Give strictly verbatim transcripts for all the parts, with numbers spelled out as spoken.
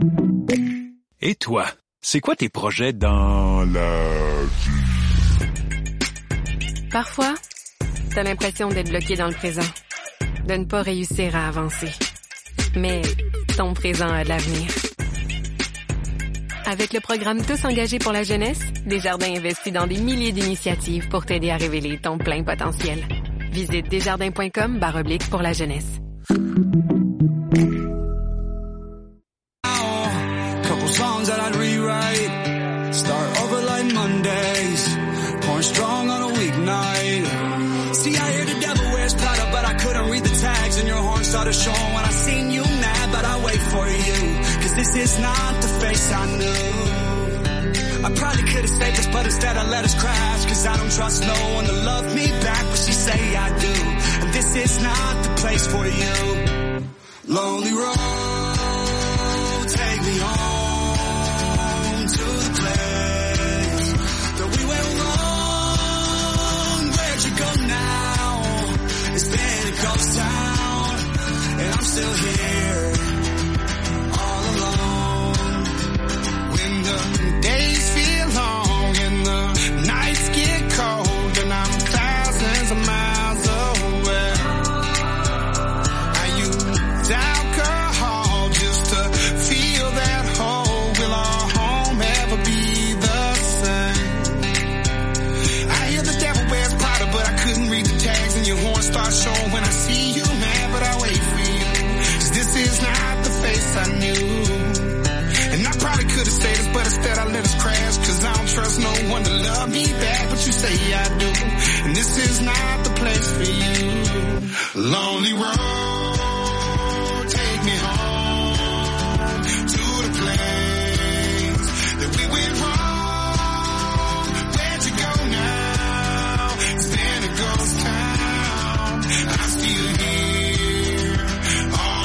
Et toi, c'est quoi tes projets dans la vie? Parfois, t'as l'impression d'être bloqué dans le présent, de ne pas réussir à avancer. Mais ton présent a de l'avenir. Avec le programme Tous engagés pour la jeunesse, Desjardins investit dans des milliers d'initiatives pour t'aider à révéler ton plein potentiel. Visite desjardins.com barre oblique pour la jeunesse. Couple songs that I'd rewrite. Start over like Mondays. Pouring strong on a weeknight. See, I hear the devil wears Prada, but I couldn't read the tags. And your horn started showing when I seen you mad, but I wait for you. Cause this is not the face I knew. I probably could've saved us, but instead I let us crash. Cause I don't trust no one to love me back, but she say I do. And this is not the place for you. Lonely road, take me home to the place that we went wrong. Where'd you go now? It's been a ghost town, and I'm still here, all alone. When the days feel long and the nights get cold, and I'm thousands of miles away, I use alcohol just to feel that hole. Will our home ever be the same? I hear the devil wears Prada, but I couldn't read the tags, and your horn starts showing when I see you mad, but I wait for you. Cause this is not the face I knew. And I probably could have stayed us, but instead I let us crash. Cause I don't trust no one to love me back, but you say I do. And this is not the place for you. Lonely road, take me home to the place that we went wrong. Where'd you go now? It's been a ghost town. I'm still here, all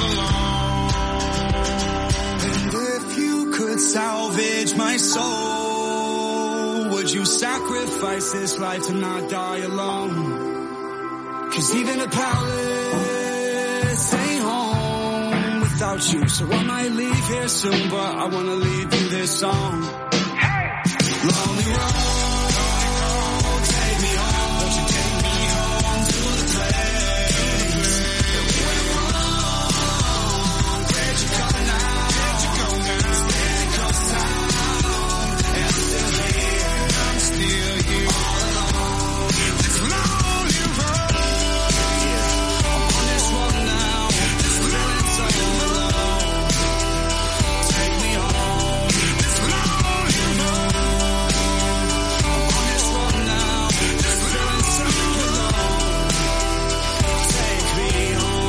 alone. And if you could salvage my soul, would you sacrifice this life to not die alone? Cause even a palace ain't home without you. So I might leave here soon, but I wanna leave you this song. Hey! Lonely road, take me home. Won't you take me home to the place that we went wrong? Where'd you go now? Where'd you go now? It's been a ghost town, and I'm still here. I'm still here, all alone. This lonely road. I'm on this road now. This feeling so alone. Take me home. This lonely road. I'm on this road now. This feeling so alone. Take me home.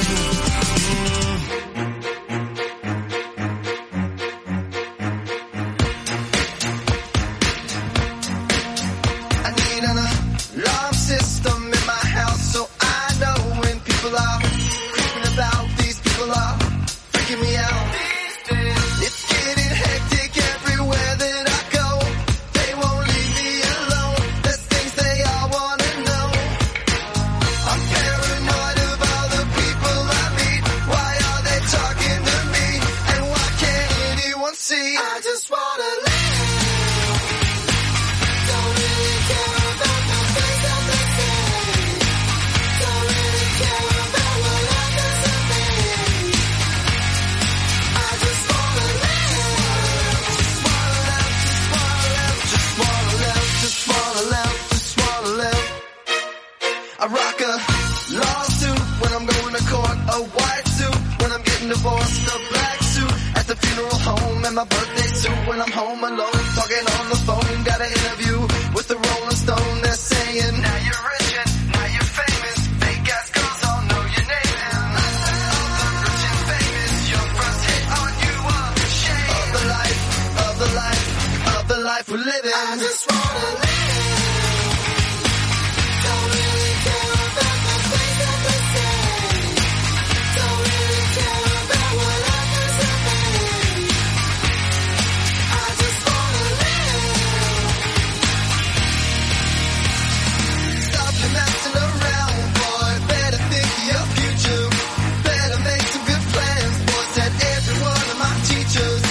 I need an alarm system in my house so I know when people are creeping about. These people are freaking me out. It's getting hectic everywhere that I go. They won't leave me alone. There's things they all wanna know. I'm paranoid of all the people I meet. Why are they talking to me? And why can't anyone see? I just wanna live. Don't really care about the things that they say. Don't really care about what others have made. I just wanna live. Just wanna live, just wanna live, just wanna live, just wanna live. I rock a lawsuit when I'm going to court, a white suit when I'm getting divorced, a black suit at the funeral home, and my birthday suit when I'm home alone, talking on the phone. Got an interview with the Rolling Stone. They're saying, now you're rich and now you're famous. Fake ass girls all know your name. And all the rich and famous, your first hit on you are shame. Of the life, of the life, of the life we're living. I just wanna live. Don't really care about the things that they say. Don't really care about what others have made. I just wanna live. Stop your messing around, boy. Better think of your future. Better make some good plans, boy. Said every one of my teachers.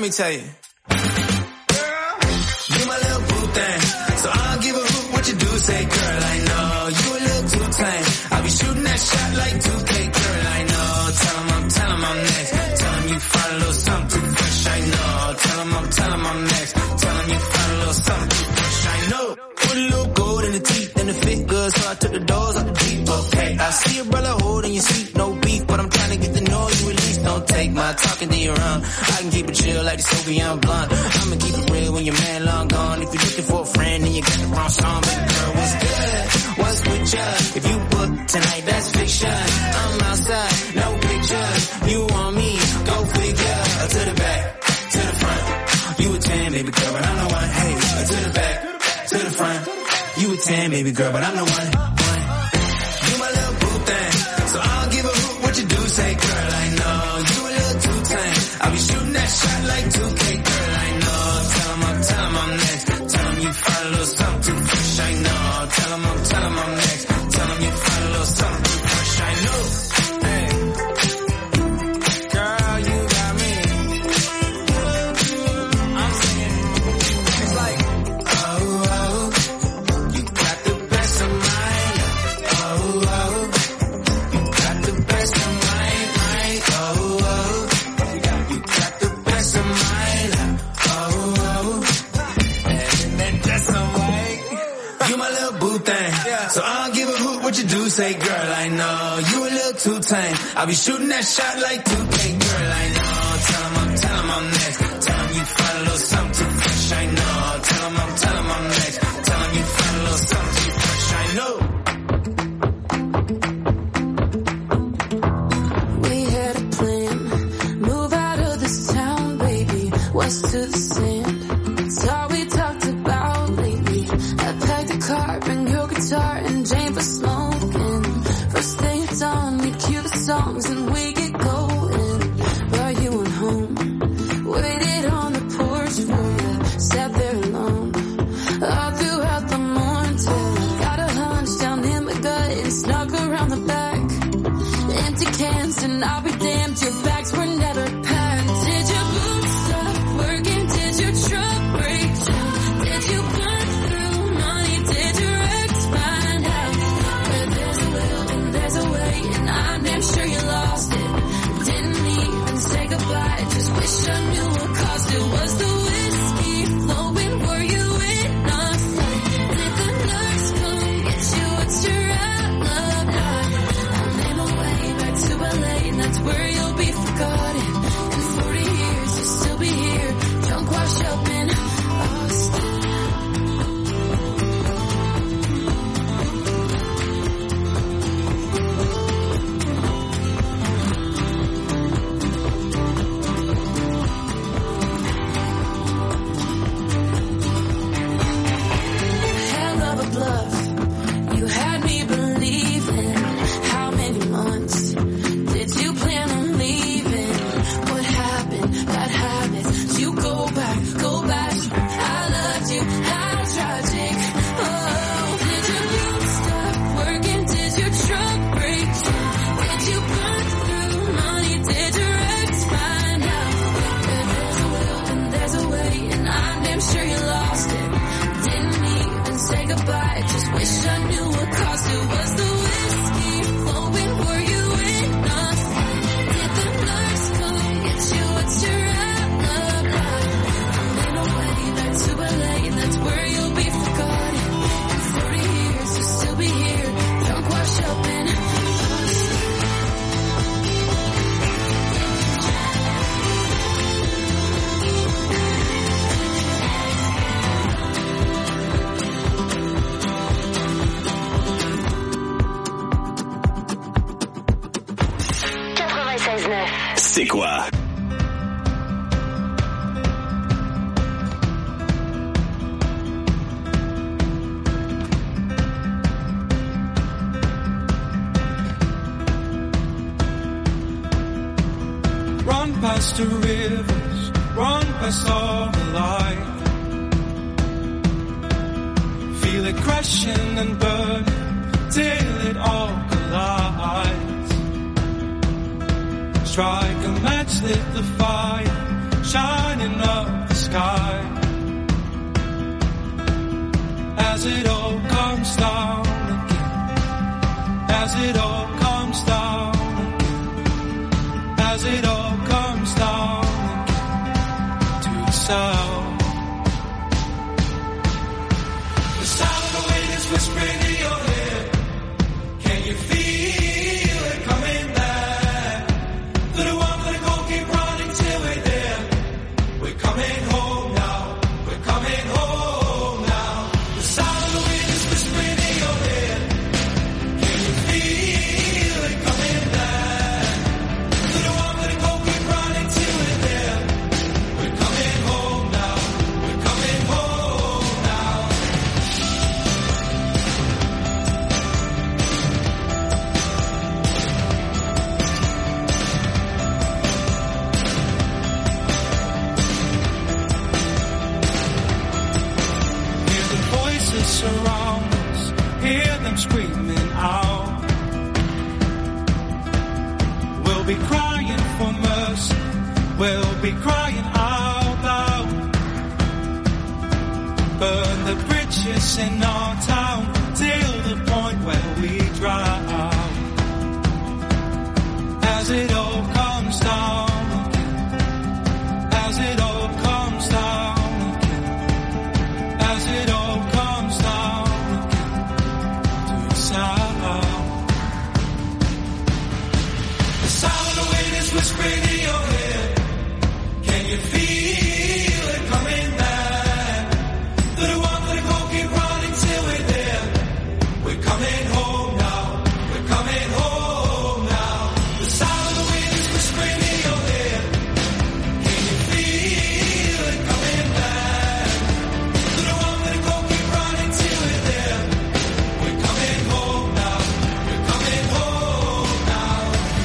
me tell you. Girl, you my little boo thing. So I'll give a hoot what you do. Say, girl, I know you a little too tame. I'll be shooting that shot like two K. Girl, I know. Tell him I'm, tell him I'm next. Tell him you find a little something too fresh. I know. Tell him I'm, tell him I'm next. Tell him you find a little something too fresh. I know. Put a little gold in the teeth and the fit good, so I took the doors out the Jeep. Okay, I see your brother holding your seat, no beef, but I'm trying to get the noise you release. Don't take my talking to your own. I can keep it chill like the Soviet blonde. I'ma keep it real when your man long gone. If you're looking for a friend and you got the wrong song, baby girl, what's good? What's with ya? If you book tonight, that's fiction. I'm outside, no pictures. You want me? Go figure. To the back, to the front. You a ten, baby girl, but I'm the one. Hey, to the back, to the front. You a ten, baby girl, but I'm the one. one. You my little boo thing, so I'll give a hoot what you do. Say, girl, I know you a little too tame. I'll be shooting that shot like two K. Girl, I know. Tell him I'm, tell him I'm next. Tell him you find a little something too fresh. I know. Tell him I'm, tell him I'm next. Tell him you find a little something too fresh. I know. Hey, girl, you got me. I'm singing. It's like, oh, oh. You got the best of mine. Oh, oh. You got the best of mine. mine. Oh, oh. You got the best of mine. Oh, oh. And then that's alright. You my little boo thing. So I'll give a hoot what you do. Say, girl, I know you a little too tame. I'll be shooting that shot like two K. Girl, I know. Tell him I'm, tell him I'm next. Tell him you find a little something too fresh. I know. Tell him I'm, tell him I'm next. Tell him you find a little something too fresh. I know. We had a plan. Move out of this town, baby. West to the sand. It's all we talked about lately. I packed a car, bring your guitar, and Jane for smoking. First thing it's on, we cue the songs and we get going. But you went home, waited on the porch for you, sat there alone. All throughout the morning till I got a hunch down in my gut and snuck around the back. Empty cans and I'll be damned, your bags were never packed. Did your boots stop working? Did your truck break down? Did you burn through money? Did your ex find out? Where there's a will and there's a way, and I'm damn sure you lost it. Didn't even say goodbye, just wish I knew what caused it. Was the whiskey flowing? Were you in a fight? Did the nurse come get you? What's your alibi? I'm in my way back to L A, and that's where you'll be forgotten. In forty years, you'll still be here, drunk, washed up in Austin. Hell of a bluff, you had me believing. How many months did you plan on leaving? What happened? Bad habits. You go back, go back. I loved you. How tragic. Oh, did your boots stop working? Did your truck break down? Did you burn through money? Did your ex find out? Where there's a will and there's a way, and I'm damn sure you lost it. Didn't even say goodbye, just wish I knew what caused it. Was the whiskey flowing? Were you in a fight? Did the nurse come get you? What's your alibi? I'm in my way back to L A, and that's where you'll be forgotten. In forty years, you'll still be here, drunk, washed up in Austin. quatre-vingt-seize neuf. C'est quoi? Run past the rivers, run past all the light. Feel it crashing and burning till it all collides. Strike a match, lit the fire, shining it all comes down again, as it all comes down again, as it all comes down again to the sound. The sound of the wind is whispering in your ear. Can you feel it coming back? For the one for the goal, keep running till we're there. We're coming home now, we're coming home now. The sound of the wind is whispering in your ear. Can you feel it coming back? For the one for the goal, keep running till we're there. We're coming home now, we're coming home now. Hear the voices surround us, hear them screaming out. We'll be crying for mercy, we'll be crying out loud. Burn the bridges in our town till the point where we drown. As it all comes down again, as it all comes down again, as it all comes down again to the sound. The sound of the wind is whispering in your ear. Can you feel it coming back? For the one for the goal, keep running till we're there. We're coming home now, we're coming home now. The sound of the wind is whispering in your ear. Can you feel it coming back? For the one for the goal, keep running till we're there. We're coming home now, we're coming home now.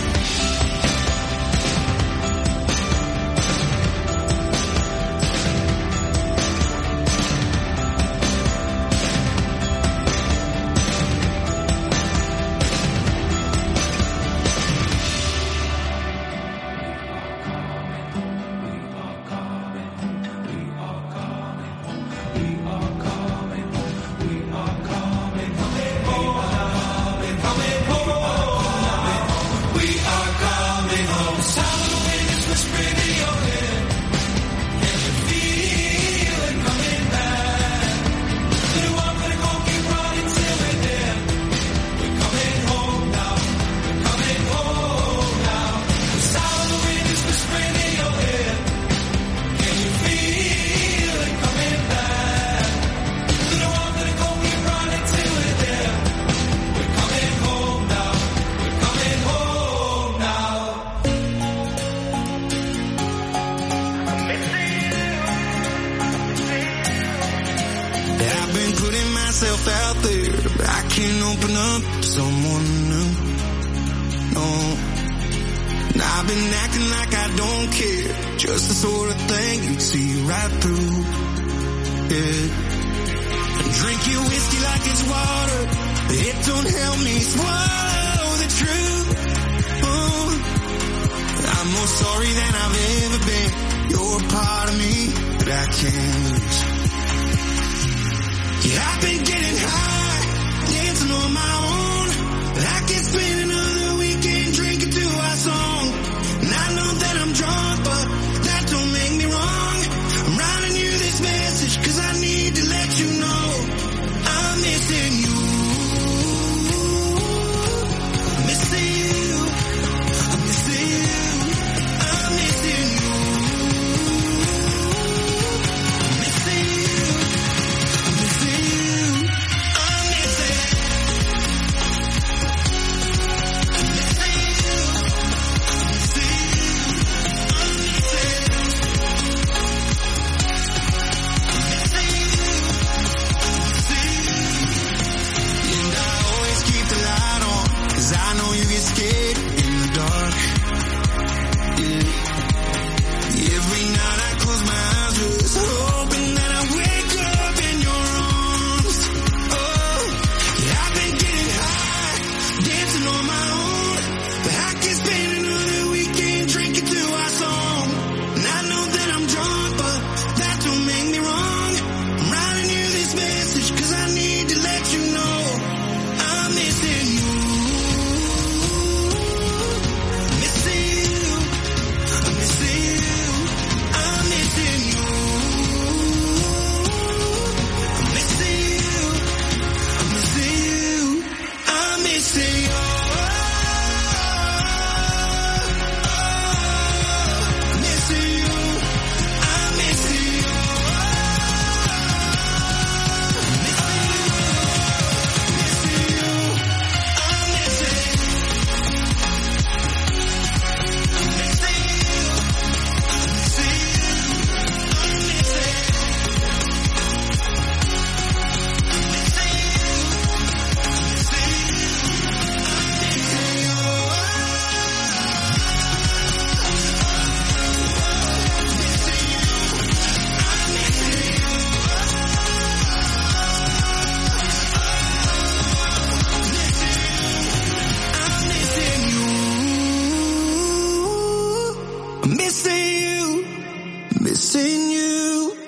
I've been putting myself out there, but I can't open up to someone new. No, and I've been acting like I don't care, just the sort of thing you'd see right through. Yeah, and drink your whiskey like it's water, but it don't help me swallow the truth. Oh, I'm more sorry than I've ever been. You're a part of me that I can't lose. Yeah, I've been getting high, dancing on my own. I can spend another weekend drinking to our song. And I know that I'm drunk, but that don't make me wrong. I'm writing you this message, cause I need to let you know I'm missing you. I'm missing you. I'm missing you. I'm missing you. I'm missing you. I'm missing you. I'm missing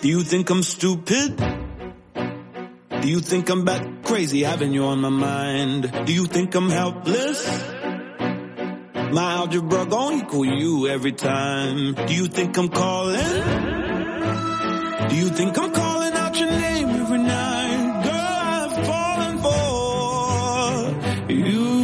Do you think I'm stupid? Do you think I'm bat crazy having you on my mind? Do you think I'm helpless? My algebra gon' equal you every time. Do you think I'm calling? Do you think I'm calling out your name every night? Girl, I've fallen for you.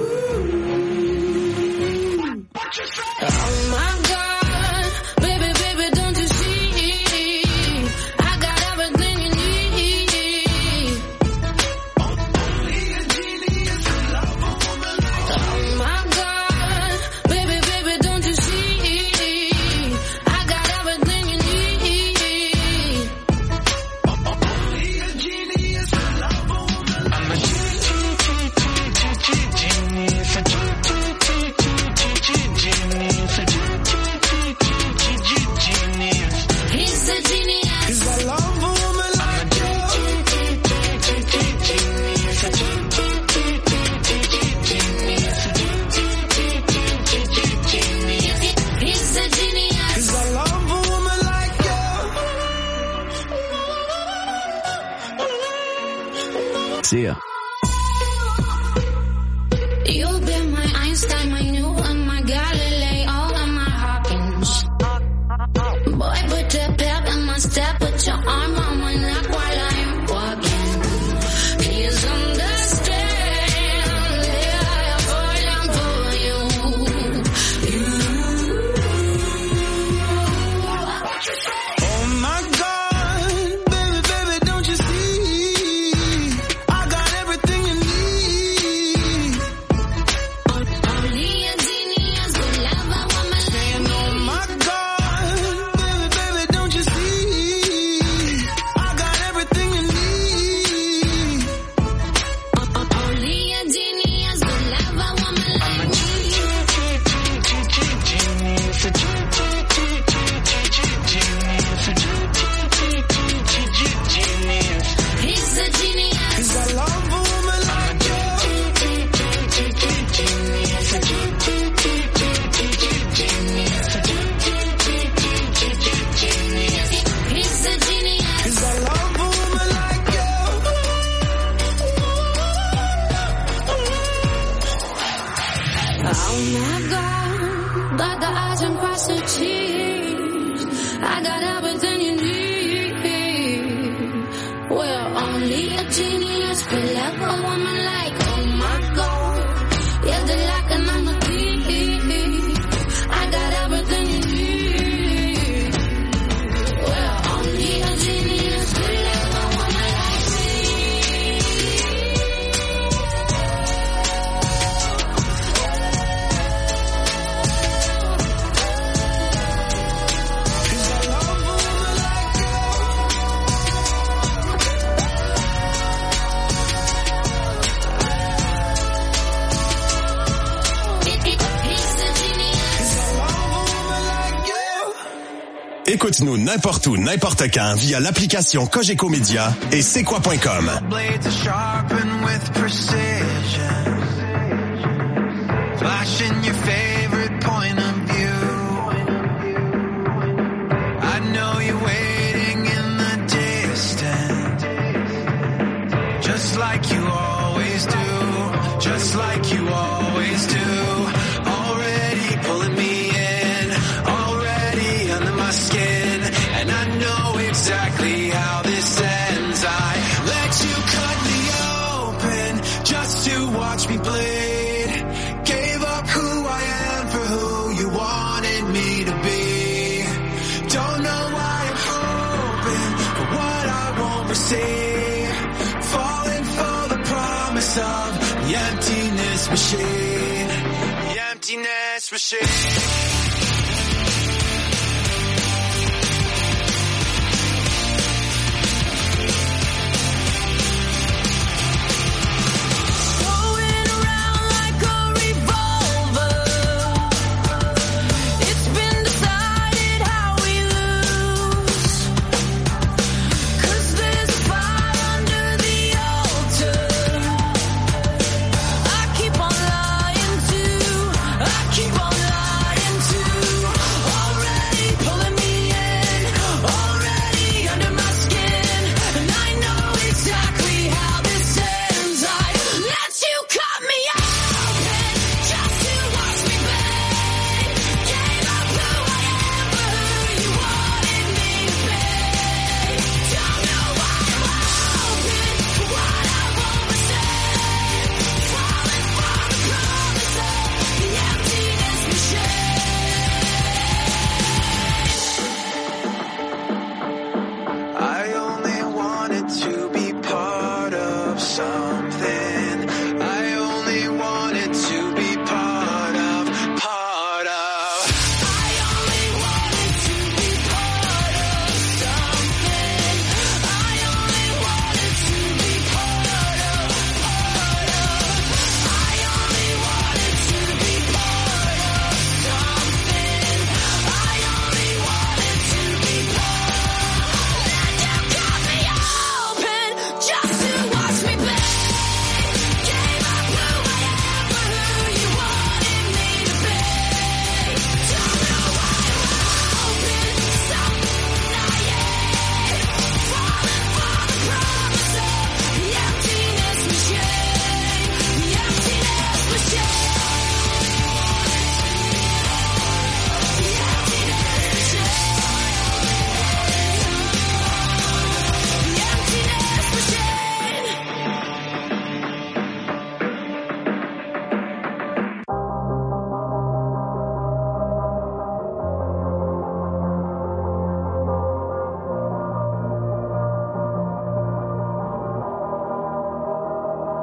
Oh my God, baby, baby, don't you see? I got everything you need. Only a genius can love a woman like you. Oh my God, baby, baby, don't you see? I got everything you need. Only a genius can love a woman like you. I'm a genius, a He's a genius. 'Cause I love a woman like you. He's a genius. 'Cause I love a woman like you. See ya. You've been my Einstein, my Newton, my Galileo, and my Hawkins. Boy, put your pep in my step, put your arm on my neck while I'm walking. Please understand, yeah, I'm falling for you. You. Oh my God, baby, baby, don't you see? I got everything you need. Only a genius will love a woman like And oh my God, baby, baby, don't you see? I got everything you need. Only a genius will love a woman like me. He's a genius. 'Cause I love a woman like you. He's a genius. 'Cause I love a woman like you. Oh my God, got the eyes and cross the T's. I got everything you need. Well, only a genius could love a woman like, oh my God. Yeah, the lock and I'm the key. I got everything you need. Well, only a genius could love a woman like me. Écoute-nous n'importe où, n'importe quand via l'application Cogeco Média et c'est quoi point com. Blades are sharpened with precision, flashing your favorite point of view. I know you're waiting in the distance, just like you always do, just like you always do. Already pulling me in, already under my skin, and I know exactly how this ends. I let you cut me open just to watch me bleed. Gave up who I am for who you wanted me to be. Don't know why I'm hoping for what I won't receive. Falling for the promise of the emptiness machine. The emptiness machine. Keep on lying to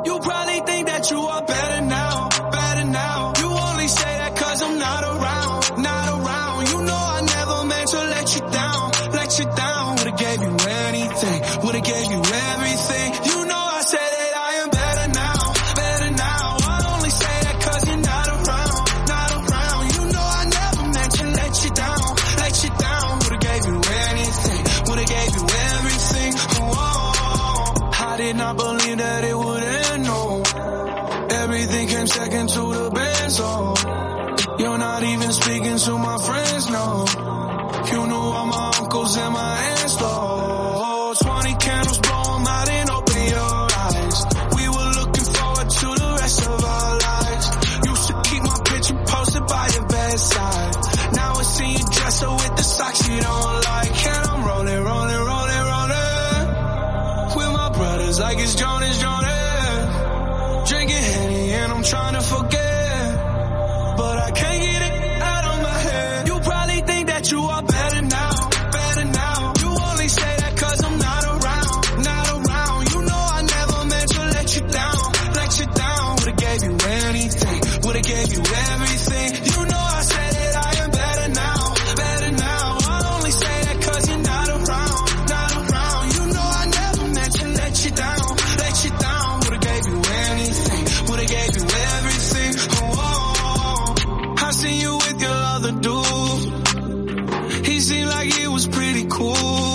You probably think that you are better now, better now. You only say that cause I'm not around, not around. You know I never meant to let you down, let you down. Would've gave you anything, would've gave you everything. You know I said that I am better now, better now. I only say that cause you're not around, not around. You know I never meant to let you down, let you down. Would've gave you anything, would've gave you everything. Oh, I did not believe that it would end, no. Everything came second to the best, oh. You're not even speaking to my friends, no. You knew all my uncles and my aunts, though. Twenty candles, blow them out and open your eyes. We were looking forward to the rest of our lives. Used to keep my picture posted by your bedside. Now I see you dresser with the socks you don't like. And I'm rolling, rolling, rolling, rolling with my brothers like it's Jonas, Jonas. Drinking Henny and I'm trying to forget, but I can't get it out of my head. You probably think that you are better now, better now. You only say that cause I'm not around, not around. You know I never meant to let you down, let you down. Would've gave you anything, would've gave you everything. You know I said that I am better now, better now. I only say that cause you're not around, not around. You know I never meant to let you down, let you down. Would've gave you anything, would've gave you everything. Oh, I seen you with your other dude. He seemed like he was pretty cool.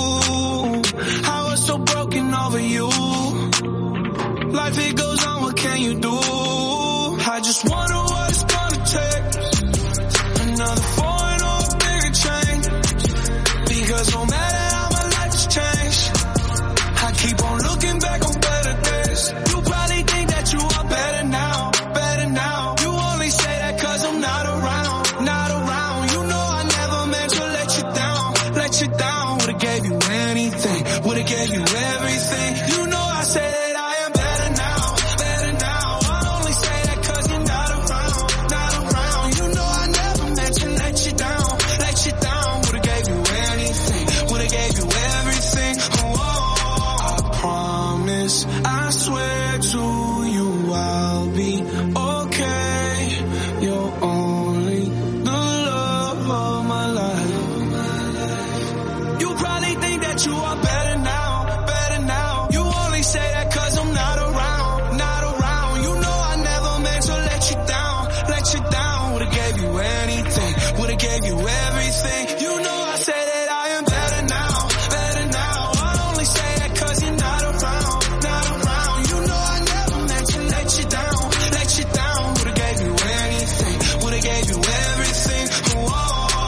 I was so broken over you. Life it goes on, what can you do? I just wonder what it's gonna take. Another foreign or a bigger change. Because no matter how my life has changed, I keep on looking back on better days. You probably think that you are better now, better now. You only say that cause I'm not around, not around. You know I never meant to let you down, let you down. Would've gave you anything, would've gave you everything. You know I say that I am better now, better now. I only say that cause you're not around, not around. You know I never meant to let you down, let you down. Would've gave you anything, would've gave you everything. Oh, I promise, I swear to you I'll be okay. You're only the love of my life. You probably think that you are better now, better now. You only say that cause I'm not around, not around. You know I never meant to let you down, let you down. Would've gave you anything, would've gave you everything. You know I say that I am better now, better now. I only say that cause you're not around, not around. You know I never meant to let you down, let you down. Would've gave you anything, would've gave you everything. Whoa.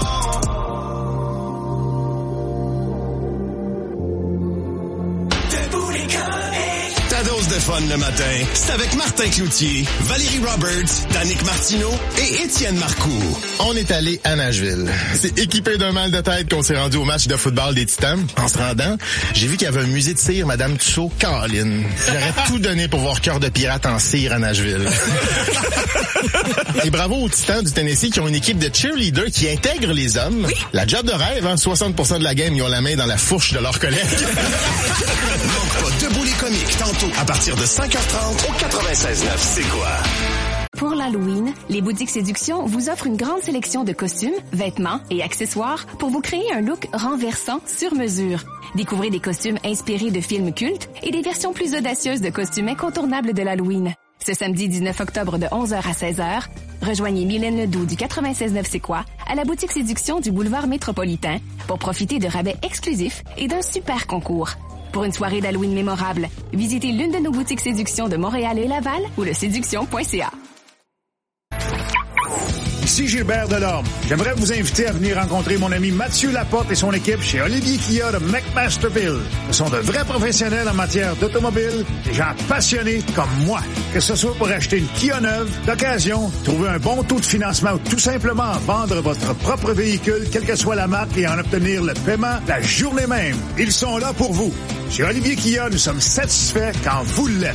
Ta dose de fun le matin, c'est avec Martin Cloutier, Valérie Roberts, Danick Martineau et Étienne Marcoux. On est allé à Nashville. C'est équipé d'un mal de tête qu'on s'est rendu au match de football des Titans. En se rendant, j'ai vu qu'il y avait un musée de cire, Madame Tussaud, Caroline. J'aurais tout donné pour voir Cœur de pirate en cire à Nashville. Et bravo aux Titans du Tennessee qui ont une équipe de cheerleaders qui intègre les hommes. Oui. La job de rêve, hein, soixante pour cent de la game, ils ont la main dans la fourche de leurs collègues. Manque pas Debout les comiques, tantôt à partir de cinq heures trente au quatre-vingt-seize neuf. C'est quoi? Pour l'Halloween, les boutiques Séduction vous offrent une grande sélection de costumes, vêtements et accessoires pour vous créer un look renversant sur mesure. Découvrez des costumes inspirés de films cultes et des versions plus audacieuses de costumes incontournables de l'Halloween. Ce samedi dix-neuf octobre de onze heures à seize heures, rejoignez Mylène Ledoux du quatre-vingt-seize neuf C'est quoi à la boutique Séduction du boulevard Métropolitain pour profiter de rabais exclusifs et d'un super concours. Pour une soirée d'Halloween mémorable, visitez l'une de nos boutiques Séduction de Montréal et Laval ou le séduction point c a. Ici Gilbert Delorme. J'aimerais vous inviter à venir rencontrer mon ami Mathieu Laporte et son équipe chez Olivier Kia de McMasterville. Ce sont de vrais professionnels en matière d'automobile, des gens passionnés comme moi. Que ce soit pour acheter une Kia neuve, d'occasion, trouver un bon taux de financement ou tout simplement vendre votre propre véhicule, quelle que soit la marque, et en obtenir le paiement la journée même. Ils sont là pour vous. Chez Olivier Kia, nous sommes satisfaits quand vous l'êtes.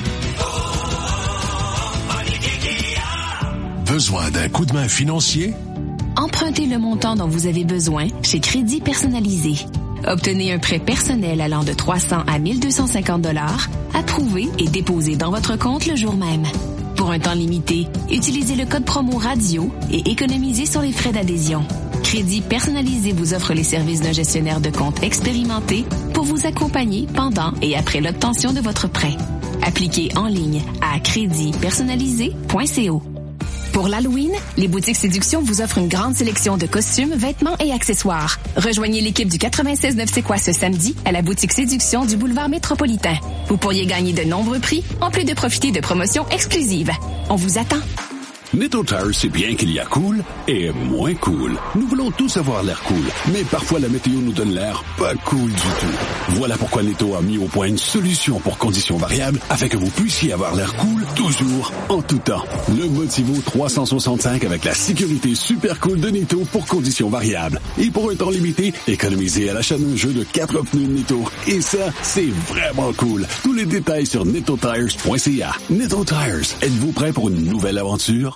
Besoin d'un coup de main financier? Empruntez le montant dont vous avez besoin chez Crédit Personnalisé. Obtenez un prêt personnel allant de trois cents à mille deux cent cinquante dollars, approuvé et déposé dans votre compte le jour même. Pour un temps limité, utilisez le code promo radio et économisez sur les frais d'adhésion. Crédit Personnalisé vous offre les services d'un gestionnaire de compte expérimenté pour vous accompagner pendant et après l'obtention de votre prêt. Appliquez en ligne à crédit personnalisé point co. Pour l'Halloween, les boutiques Séduction vous offrent une grande sélection de costumes, vêtements et accessoires. Rejoignez l'équipe du quatre-vingt-seize neuf C'est quoi ce samedi à la boutique Séduction du boulevard Métropolitain. Vous pourriez gagner de nombreux prix, en plus de profiter de promotions exclusives. On vous attend. Netto Tires sait bien qu'il y a cool et moins cool. Nous voulons tous avoir l'air cool, mais parfois la météo nous donne l'air pas cool du tout. Voilà pourquoi Netto a mis au point une solution pour conditions variables afin que vous puissiez avoir l'air cool toujours, en tout temps. Le Motivo trois cent soixante-cinq avec la sécurité super cool de Netto pour conditions variables. Et pour un temps limité, économisez à l'achat d'un jeu de quatre pneus Netto. Et ça, c'est vraiment cool. Tous les détails sur netto tires point c a. Netto Tires, êtes-vous prêt pour une nouvelle aventure?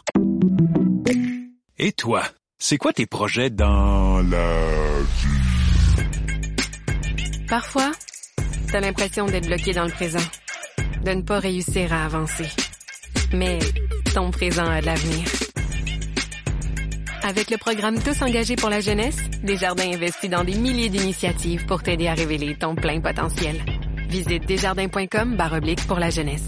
Et toi, c'est quoi tes projets dans la vie? Parfois, t'as l'impression d'être bloqué dans le présent, de ne pas réussir à avancer. Mais ton présent a de l'avenir. Avec le programme Tous engagés pour la jeunesse, Desjardins investit dans des milliers d'initiatives pour t'aider à révéler ton plein potentiel. Visite desjardins.com barre oblique pour la jeunesse.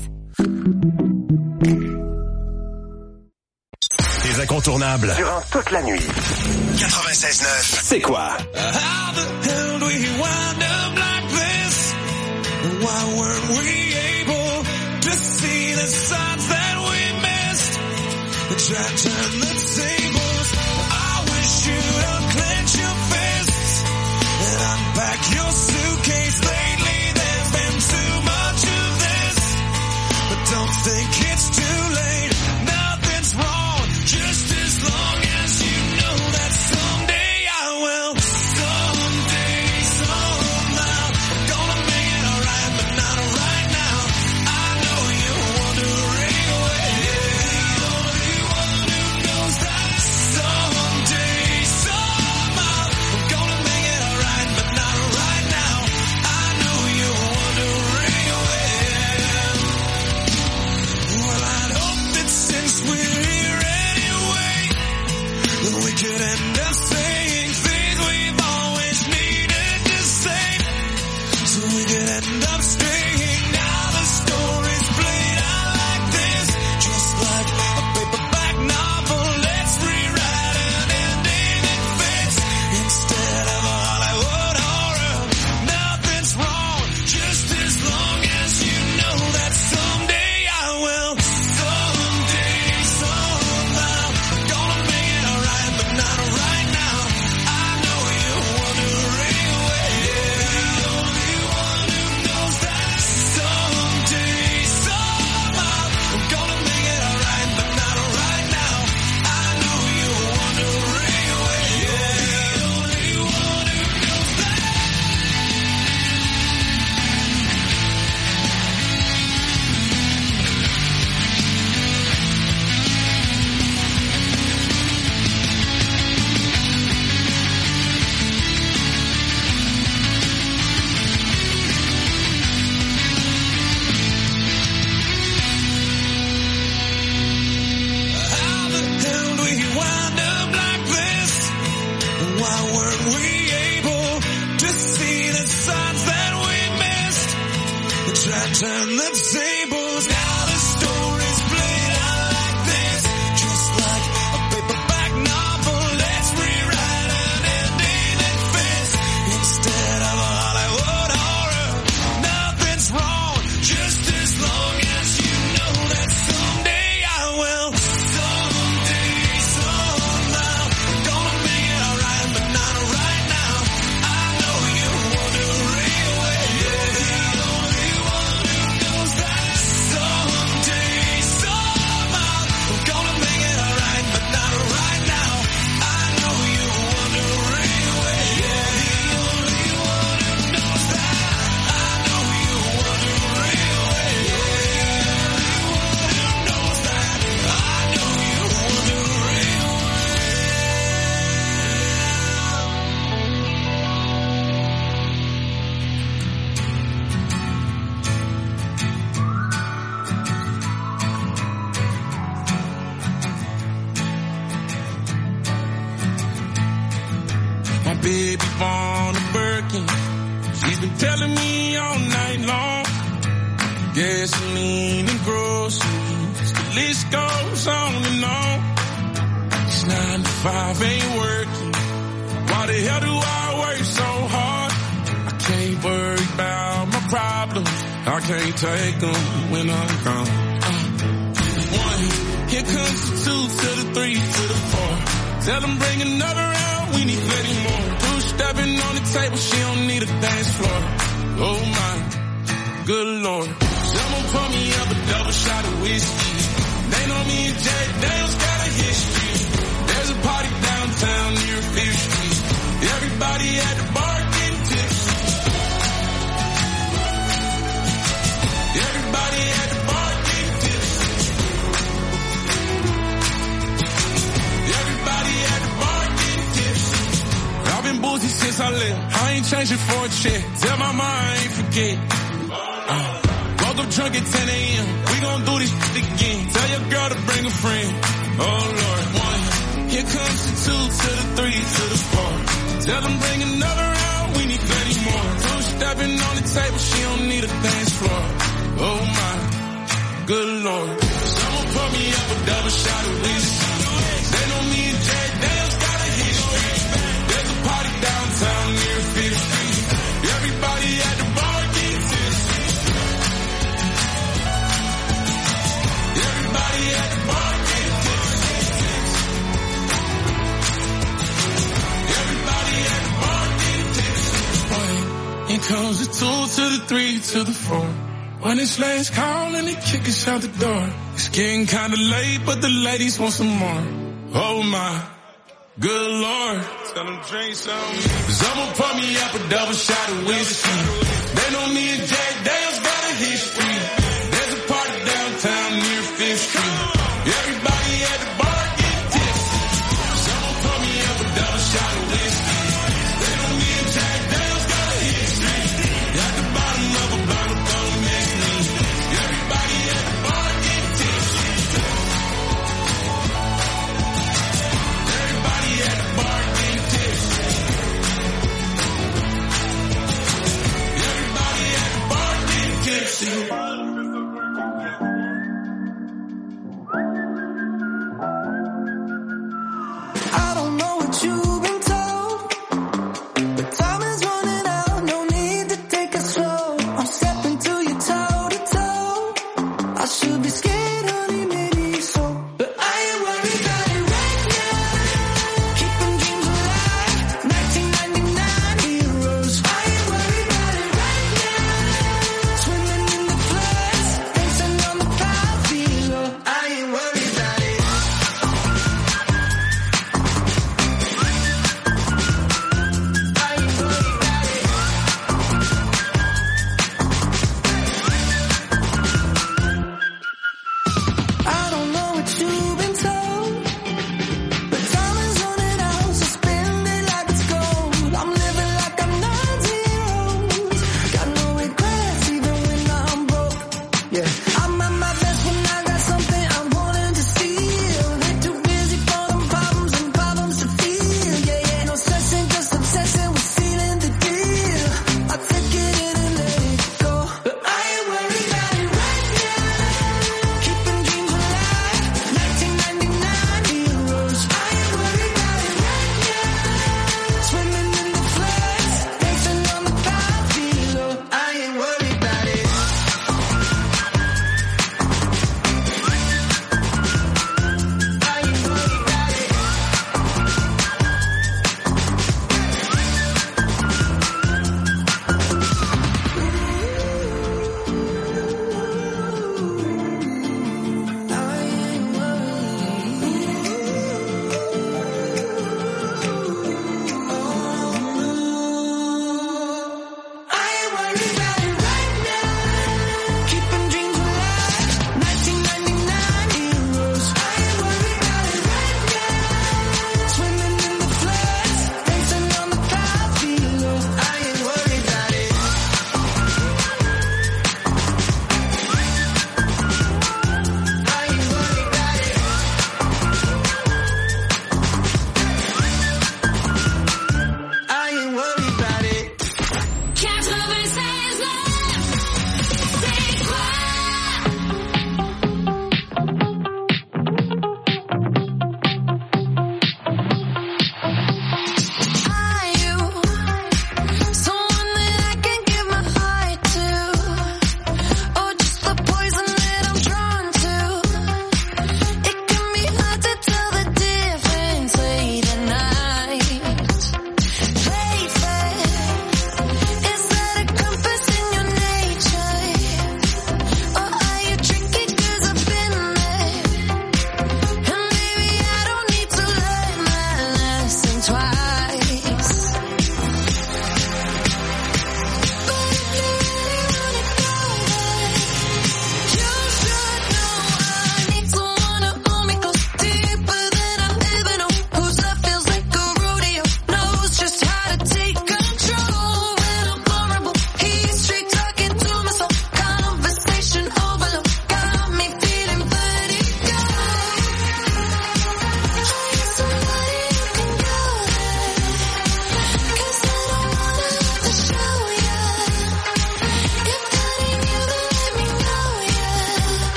Les incontournables. Durant toute la nuit. quatre-vingt-seize neuf. C'est quoi? How the hell do we wind up like this? Why weren't we able to see the signs that we missed? Try to turn the tables. I wish you'd unclench your fists and unpack your suitcase. Lately there's been too much of this, but don't think it's too late. Nothing's wrong. Just as long as you know that someday I will. Someday, somehow, I'm gonna make it alright, but not right now. I know you're wondering where. The only one who knows that. Someday, somehow, I'm gonna make it alright, but not right now. I know you're wondering where. Well, I'd hope that since we're here we could end up saying things we've always needed to say, so we could end up staying. Now the story's played out like this, just like a paperback novel. Let's rewrite an ending that fits instead of a Hollywood horror. Nothing's wrong, just as long as you know that someday I will. Someday, somehow, I'm gonna make it alright, but not right now. I know you're wondering where. The only one who knows that. Someday, somehow, I'm gonna make it alright, but not right now. I know you're wondering where. The only one who knows that. How the hell do we wind up like this? Why weren't we able to see the signs that we missed? Try to turn the tables. Now the story's played out like this, just like a paperback novel. Let's rewrite an ending that fits instead of a Hollywood horror. Nothing's wrong, just as long as you know that someday I will. Someday, somehow, I'm gonna make it alright, but not right now. I know you're wondering where. The only one who knows that. Someday, telling me all night long. Gasoline and groceries, the list goes on and on. It's nine to five ain't working. Why the hell do I work so hard? I can't worry about my problems. I can't take them when I'm gone. Uh, one, here comes the two to the three to the four. Tell them bring another round, we need plenty more. Two stepping on the table, she don't need a dance floor. Oh my, good Lord. Someone pour me up a double shot of whiskey. They know me and Jack Daniels got a history. There's a party downtown near Fifth Street. Everybody at the bar getting tipsy. Everybody at the bar getting tipsy. Everybody at the bar getting tipsy. I've been boozy since I left. I ain't changing for a check. Tell my mom I ain't forget. Uh, woke up drunk at ten a.m. We gon' do this shit again. Tell your girl to bring a friend. Oh Lord, one. Here comes the two to the three to the four. Tell them bring another round, we need plenty more. Two stepping on the table, she don't need a dance floor. Oh my, good Lord. Someone pour me up a double shot of whiskey. They know me and Jack Daniels got a history. There's a party downtown near Fifth Street. Everybody at the bar getting tipsy. Everybody at the bar getting tipsy. Everybody at the bar getting tipsy. Here comes the two to the three to the four. When it's last call and they kick us out the door. It's getting kinda late, but the ladies want some more. Oh my, good Lord. Tell them drink some. Someone pour me up a double shot of whiskey. They know me and Jack Daniels got a history. There's a party downtown near Fifth Street. Everybody at the bar getting tipsy. Someone pour me up a double shot of whiskey. They know me and Jack Daniels got a history. At the bottom of a bottle, don't miss me. Everybody at the bar getting tipsy. Everybody at the bar getting tipsy. Everybody at the bar getting tipsy. I don't know what you've been told, but time is running out, no need to take it slow. I'm stepping to you toe to toe. I should be scared, honey, maybe so, but I ain't worried about it right now. Keeping dreams alive, nineteen ninety-nine heroes. I ain't worried about it right now. Swimming in the floods,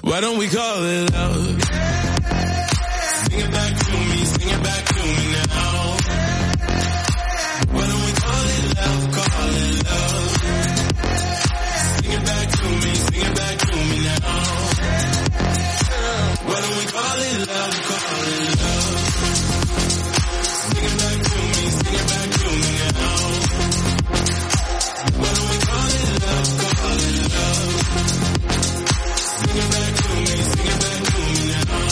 Why don't we call it love? Sing it back to me, sing it back to me now. Why don't we call it love, call it love? Sing it back to me, sing it back to me now. Why don't we call it love, call it love? Sing it back to me, sing it back to me now. Why don't we call it love, call it love? Sing it back to me, sing it back to me now.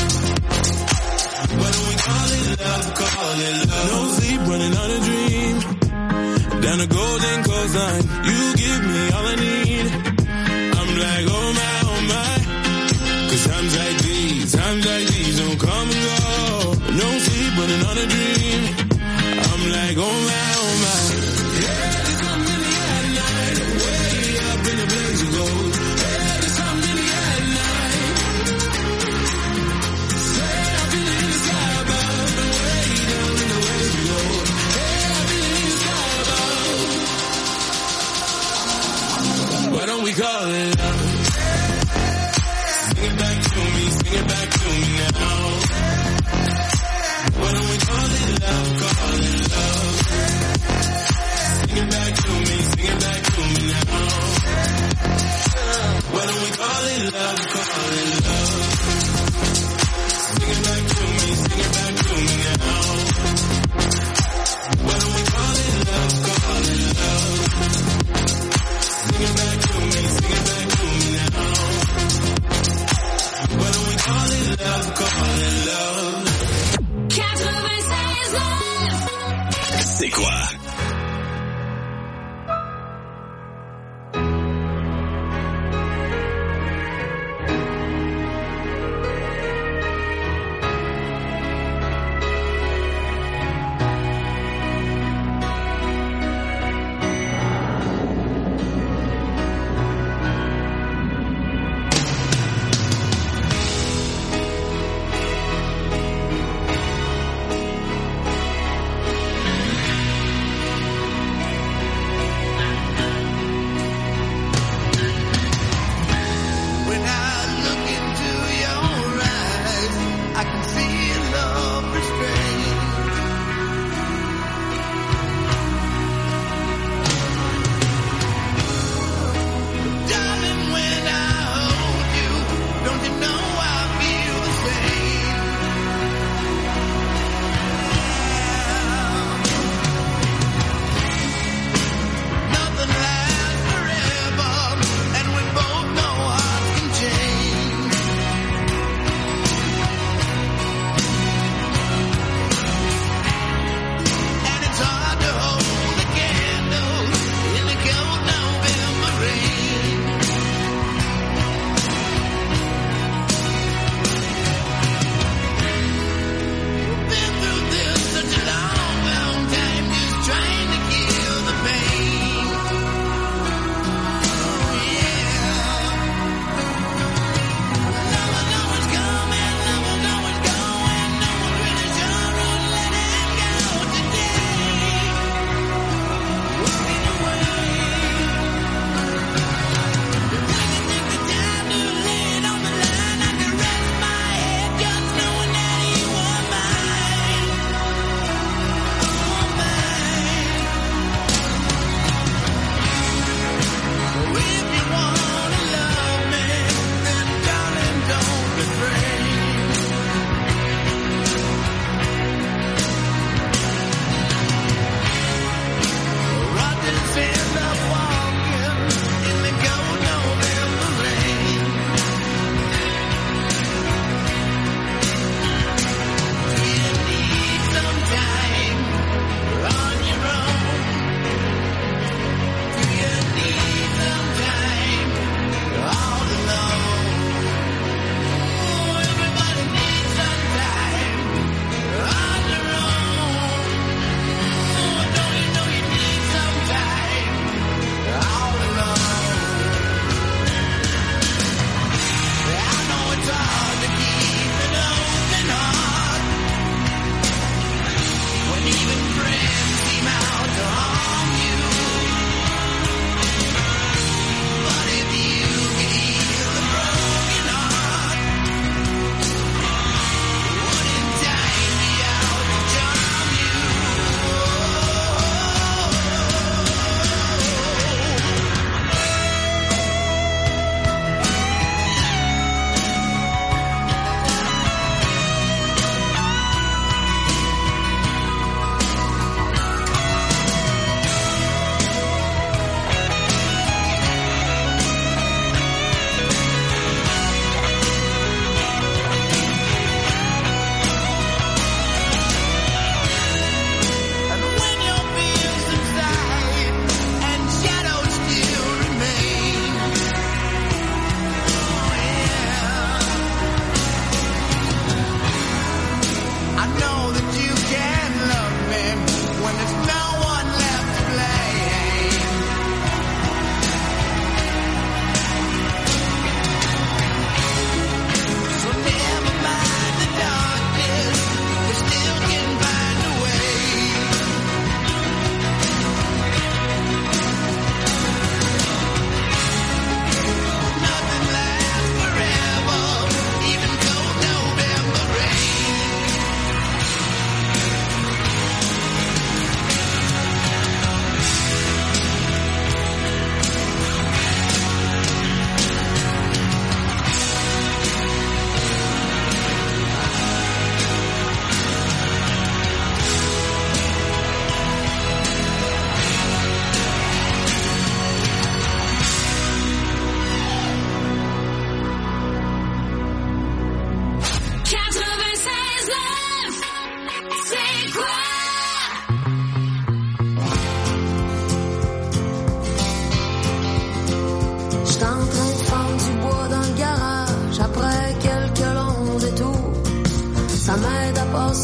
Why don't we call it love, call it love? No sleep, running on a dream. Down the golden coastline, you give me all I need. I'm like, oh my, oh my. Cause times like these, times like these don't come and go. No sleep, running on a dream. I'm like, oh my, oh my. Yeah, there's something in the air tonight. Way up in the blaze of gold. Yeah, there's something in the air tonight. Say I feel it in the sky above. Way down in the waves of gold. Yeah, I feel it in the sky above. Why don't we call it love? Sing it back to me,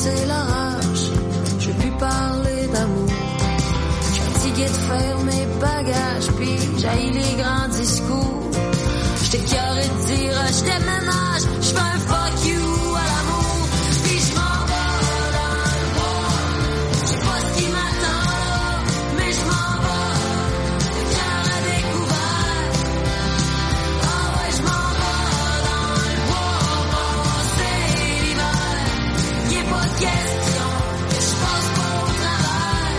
passer la rage. Je veux plus parler d'amour. Je suis fatigué de faire mes bagages, puis j'haïs les grands discours. J'étais carré de dire, je déménage, je fais un fuck you à l'amour. Puis je m'en vais dans le bois. Je sais pas ce qui m'attend là, mais je m'en vais. Le cœur à découvert. Ah ouais, je m'en vais dans le bois. Passer l'hiver. Y'est pas question que je passe pas au travers.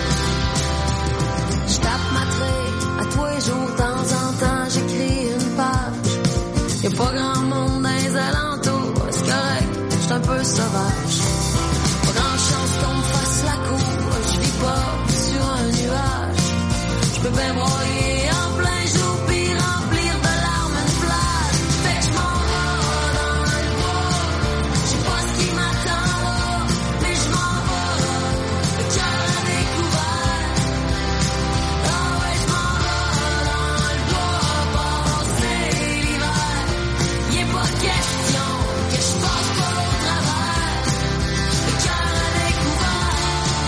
Je tape ma traite à tous les jours, de temps en temps, j'écris une page. Y'a pas grand monde dans les alentours, c'est correct, j'suis un peu sauvage. Pas grand chance qu'on me fasse la cour, je vis pas sur un nuage. J'peux bien broyer en plein jour, puis remplir de larmes une plage. Fait que j'm'en vais dans le bois, j'sais pas ce qui m'attend là, mais j'm'en vais, le cœur à découvert. Ah ouais, j'm'en vais dans le bois, passer l'hiver. Y'est pas question que je passe pas au travers. Le cœur à découvert.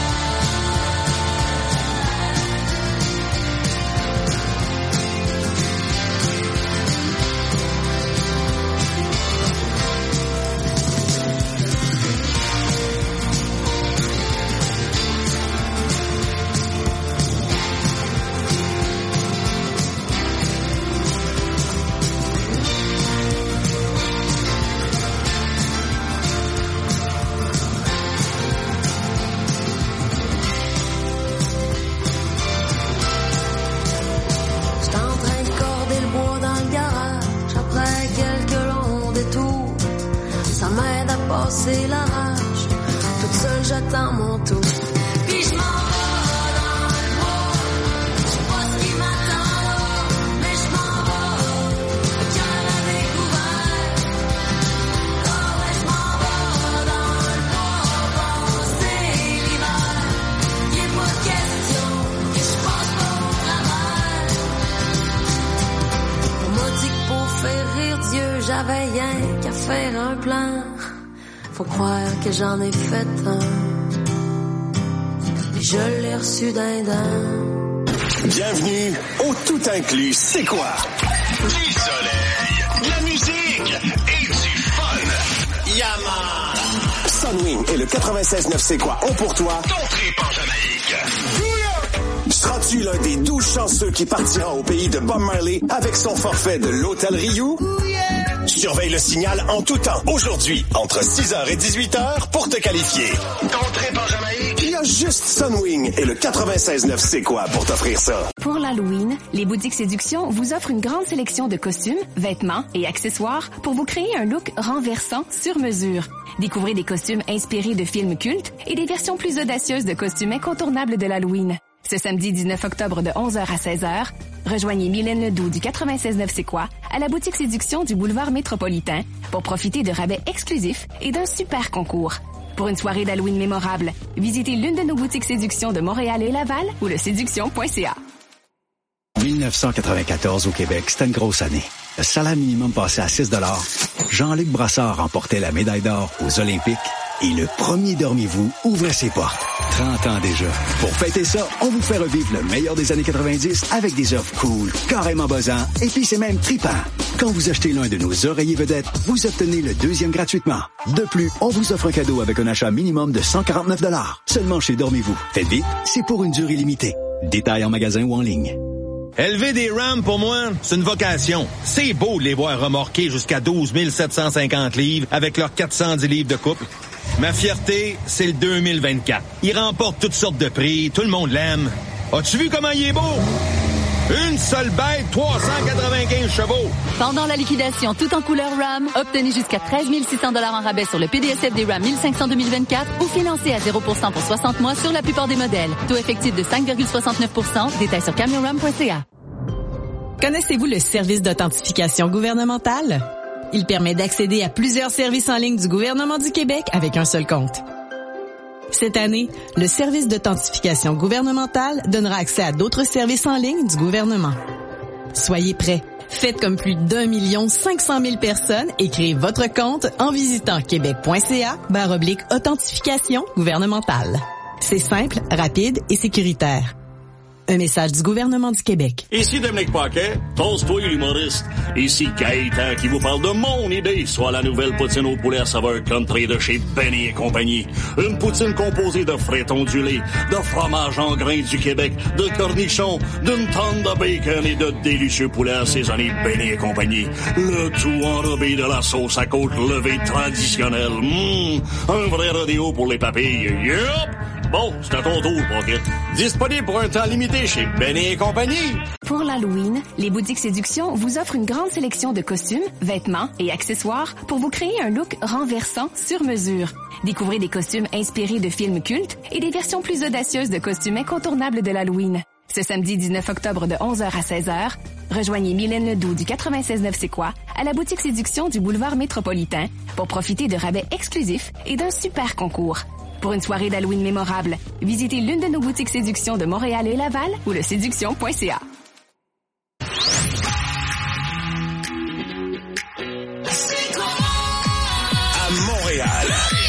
J'étais en train de corder le bois dans le garage. Après quelques longs détours, ça m'aide à passer la rage. Toute seule j'attends mon tour. Puis je m'en vais dans le bois. Je sais pas ce qui m'attend là, mais je m'en vais. Le cœur à découvert. Ah ouais, je m'en vais dans le bois. Passer l'hiver. Y'est pas question que je passe pas au travers. On m'a dit que pour faire rire Dieu, j'avais rien qu'à faire un plan. Faut croire que j'en ai fait un. Et je l'ai reçu d'un dent. Bienvenue au Tout Inclus. C'est quoi? Du soleil, de la musique et du fun. Yaman! Sunwing et le quatre-vingt-seize neuf C'est quoi ont pour toi Ton trip en Jamaïque. Seras-tu l'un des douze chanceux qui partira au pays de Bob Marley avec son forfait de l'Hôtel Ryu? Surveille le signal en tout temps aujourd'hui entre six heures et dix-huit heures pour te qualifier. Ton trip en Jamaïque. Il y a juste Sunwing et le quatre-vingt-seize neuf C'est quoi pour t'offrir ça. Pour l'Halloween, les boutiques Séduction vous offrent une grande sélection de costumes, vêtements et accessoires pour vous créer un look renversant sur mesure. Découvrez des costumes inspirés de films cultes et des versions plus audacieuses de costumes incontournables de l'Halloween. Ce samedi dix-neuf octobre de onze heures à seize heures, rejoignez Mylène Ledoux du quatre-vingt-seize neuf C'est quoi à la boutique Séduction du boulevard Métropolitain pour profiter de rabais exclusifs et d'un super concours. Pour une soirée d'Halloween mémorable, visitez l'une de nos boutiques Séduction de Montréal et Laval ou le séduction point c a. dix-neuf cent quatre-vingt-quatorze au Québec, c'était une grosse année. Le salaire minimum passait à six dollars. Jean-Luc Brassard remportait la médaille d'or aux Olympiques et le premier Dormez-vous ouvrait ses portes. trente ans déjà. Pour fêter ça, on vous fait revivre le meilleur des années quatre-vingt-dix avec des offres cool, carrément buzzants, et puis c'est même trippant. Quand vous achetez l'un de nos oreillers vedettes, vous obtenez le deuxième gratuitement. De plus, on vous offre un cadeau avec un achat minimum de cent quarante-neuf dollars. Seulement chez Dormez-vous. Faites vite, c'est pour une durée limitée. Détails en magasin ou en ligne. Élever des Rams, pour moi, c'est une vocation. C'est beau de les voir remorquer jusqu'à douze mille sept cent cinquante livres avec leurs quatre cent dix livres de couple. Ma fierté, c'est le deux mille vingt-quatre. Il remporte toutes sortes de prix, tout le monde l'aime. As-tu vu comment il est beau? Une seule bête, trois cent quatre-vingt-quinze chevaux. Pendant la liquidation tout en couleur RAM, obtenez jusqu'à treize mille six cents dollars en rabais sur le P D S F des RAM mille cinq cents deux mille vingt-quatre ou financez à zéro pour cent pour soixante mois sur la plupart des modèles. Taux effectif de cinq virgule soixante-neuf pour cent. Détails sur camion ram point c a. Connaissez-vous le service d'authentification gouvernementale? Il permet d'accéder à plusieurs services en ligne du gouvernement du Québec avec un seul compte. Cette année, le service d'authentification gouvernementale donnera accès à d'autres services en ligne du gouvernement. Soyez prêts. Faites comme plus d'un million cinq cent mille personnes et créez votre compte en visitant québec.ca barre oblique authentification gouvernementale. C'est simple, rapide et sécuritaire. Un message du gouvernement du Québec. Ici Dominique Paquet, toast-toi l'humoriste. Ici Gaëtan qui vous parle de mon idée, soit la nouvelle poutine au poulet à saveur country de chez Benny et compagnie. Une poutine composée de frites ondulées, de fromage en grains du Québec, de cornichons, d'une tonne de bacon et de délicieux poulets assaisonnés Benny et compagnie. Le tout enrobé de la sauce à côte levée traditionnelle. Mmh, un vrai rodéo pour les papilles. Yup! Bon, c'est à ton tour, Pocket. Disponible pour un temps limité chez Benny et compagnie. Pour l'Halloween, les boutiques Séduction vous offrent une grande sélection de costumes, vêtements et accessoires pour vous créer un look renversant sur mesure. Découvrez des costumes inspirés de films cultes et des versions plus audacieuses de costumes incontournables de l'Halloween. Ce samedi dix-neuf octobre de onze heures à seize heures, rejoignez Mylène Ledoux du quatre-vingt-seize neuf C'est quoi à la boutique Séduction du boulevard Métropolitain pour profiter de rabais exclusifs et d'un super concours. Pour une soirée d'Halloween mémorable, visitez l'une de nos boutiques Séduction de Montréal et Laval ou le séduction point c a. À Montréal.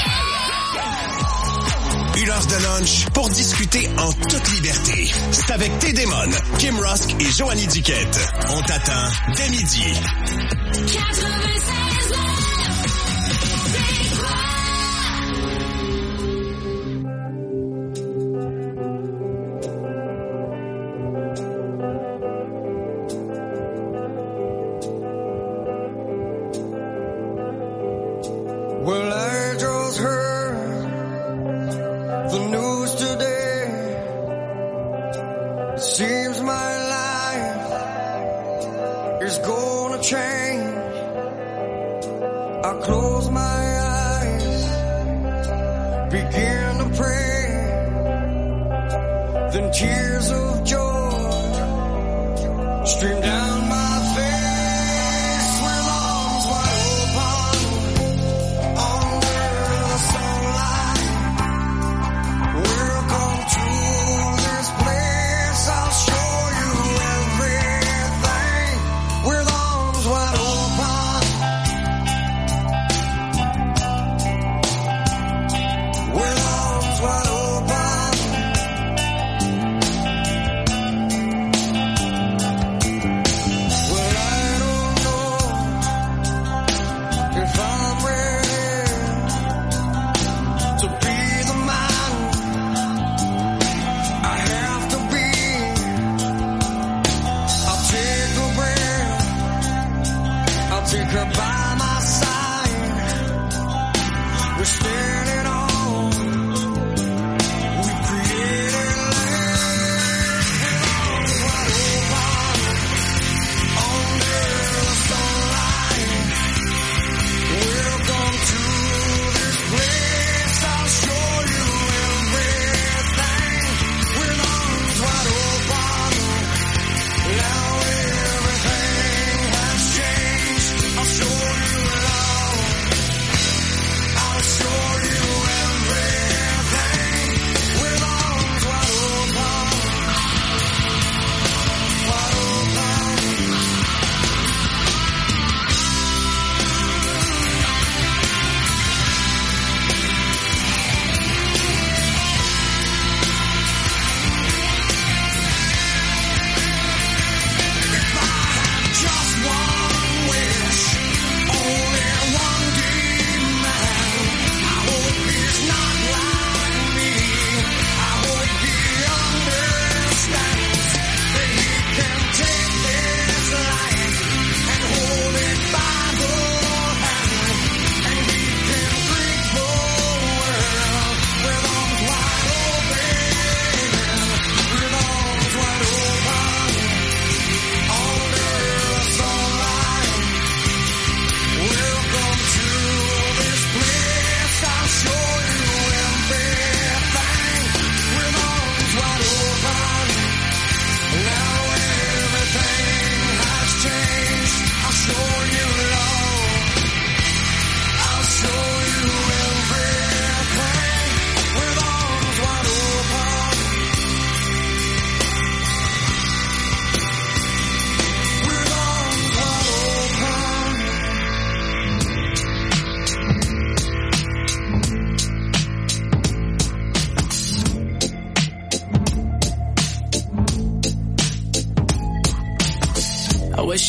Une heure de lunch pour discuter en toute liberté. C'est avec T-Démon, Kim Rusk et Joanie Duquette. On t'attend dès midi. quatre-vingt-seize Well, I just heard the news today. It seems my life is gonna change. I close my eyes, begin to pray. Then tears of joy stream down my face. With arms wide open under the sunlight. Welcome to this place. I'll show you everything. With arms wide open. With arms wide open.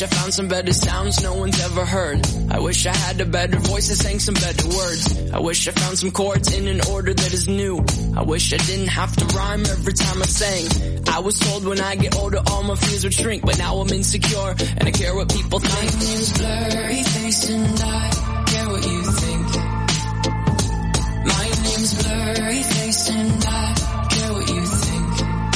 wish I found some better sounds no one's ever heard. I wish I had a better voice and sang some better words. I wish I found some chords in an order that is new. I wish I didn't have to rhyme every time I sang. I was told when I get older all my fears would shrink, but now I'm insecure and I care what people think. My name's blurry face and I care what you think. My name's blurry face and I care what you think.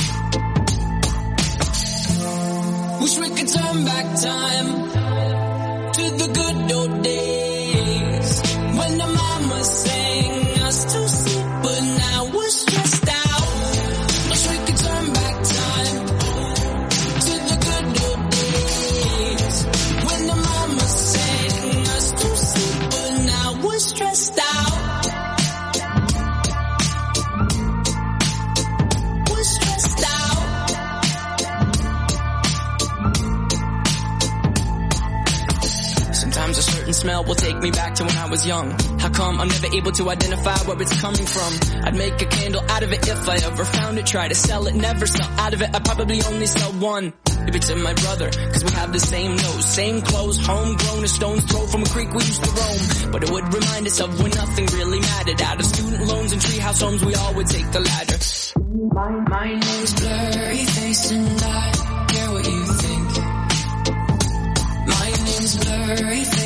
Wish we could turn back time to the good old days when the mama sang us to sleep, but now we're stressed out. Wish we could turn back time to the good old days when the mama sang us to sleep, but now we're stressed out. We're stressed out. Sometimes a certain smell will take me back to when I was young. How come I'm never able to identify where it's coming from? I'd make a candle out of it if I ever found it. Try to sell it, never sell out of it. I probably only sell one. Maybe to my brother, cause we have the same nose, same clothes, homegrown, a stone's throw from a creek we used to roam. But it would remind us of when nothing really mattered. Out of student loans and treehouse homes, we all would take the ladder. My, my name's blurry face and I care what you think. My name's blurry face.